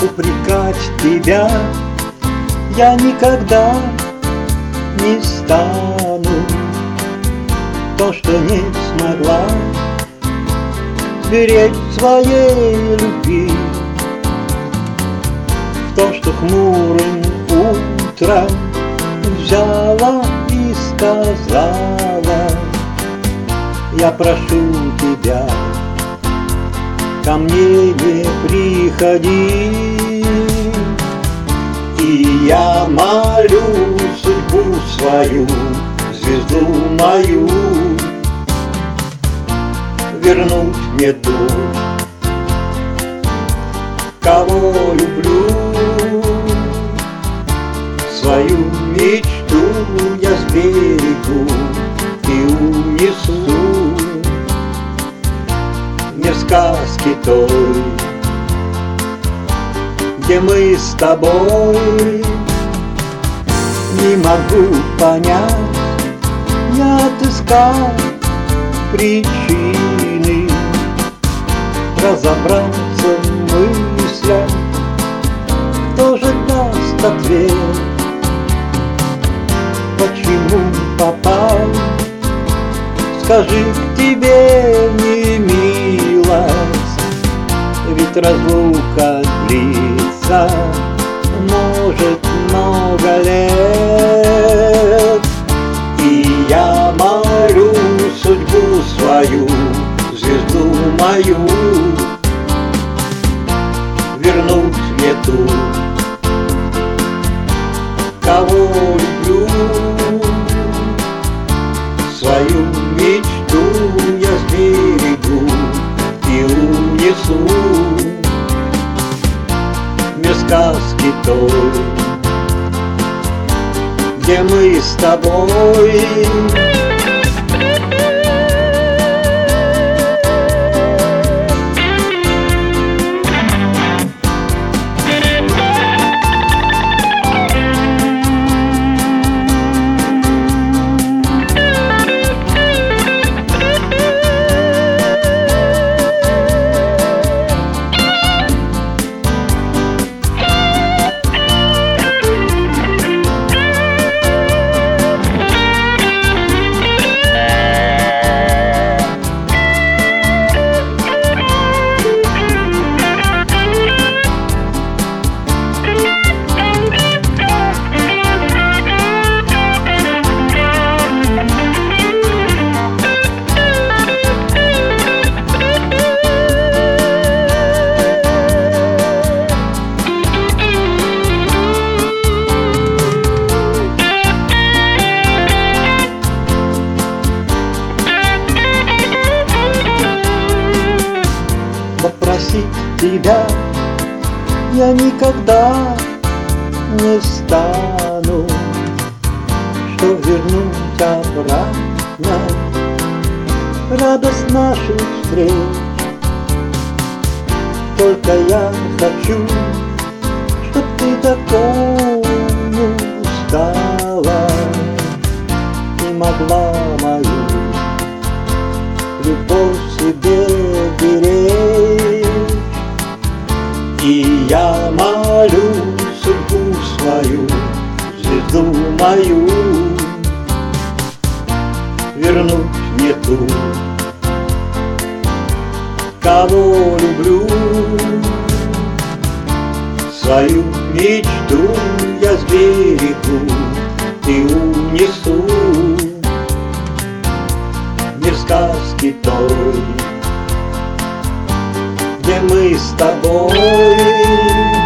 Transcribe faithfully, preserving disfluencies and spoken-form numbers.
упрекать тебя я никогда не стану. То, что не смогла беречь своей любви, в то, что хмурым утром взяла и сказала: я прошу тебя, ко мне не приходи. И я молю судьбу свою, звезду мою, вернуть мне ту, кого люблю. Свою мечту я сберегу и унесу мир сказки той, где мы с тобой. Не могу понять, я отыскал причины, разобраться в мыслях, кто же даст ответ, почему попал, скажи, к тебе не милость, ведь разлука длится, может, много лет. И я молю судьбу свою, звезду мою, вернуть мне ту, кого люблю. Свою мечту я сберегу и унесу мир сказки той, где мы с тобой. Попросить тебя я никогда не стану, что вернуть обратно радость наших встреч. Только я хочу, чтоб ты такую стала и могла мою любовь себе беречь. И я молю судьбу свою, звезду мою, вернуть мне ту, кого люблю. Свою мечту я сберегу и унесу мир сказки той, где мы с тобой.